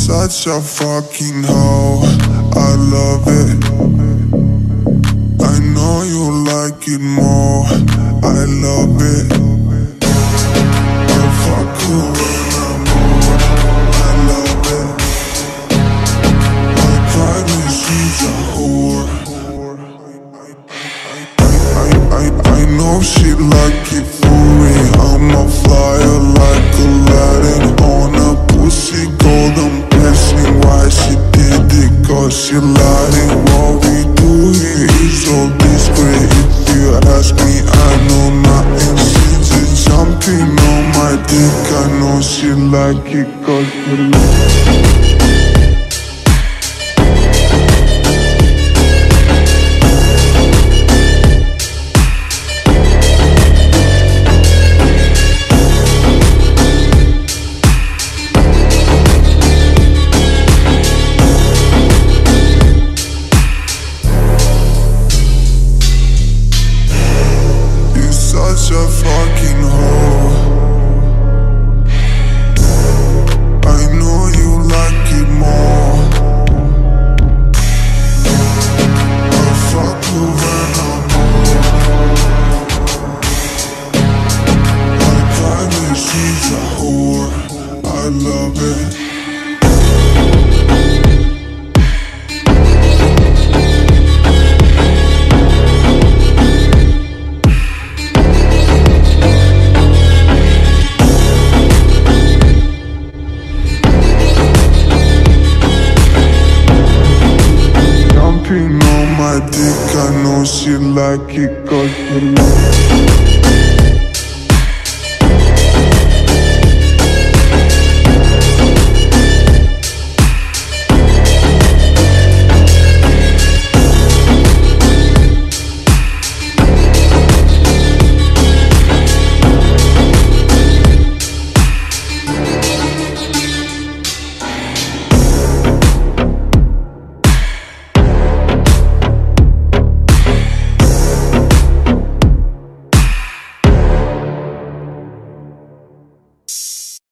Such a fucking hoe, I love it. I know you like it more, I love it. I fuck you when I'm bored, I love it. My private she's a whore. I know she like it for me. I'm a flyer like Aladdin on a pussy golden blessing. Why she did it? Cause she lied. And what we do here is so discreet. If you ask me, I know nothing. She's just jumping on my dick. I know she like it cause she lied. Such a fucking hoe. I know you like it more. I fuck you when I'm bored. My private she's a whore. I love it. On my dick, I know she like it cause she like it.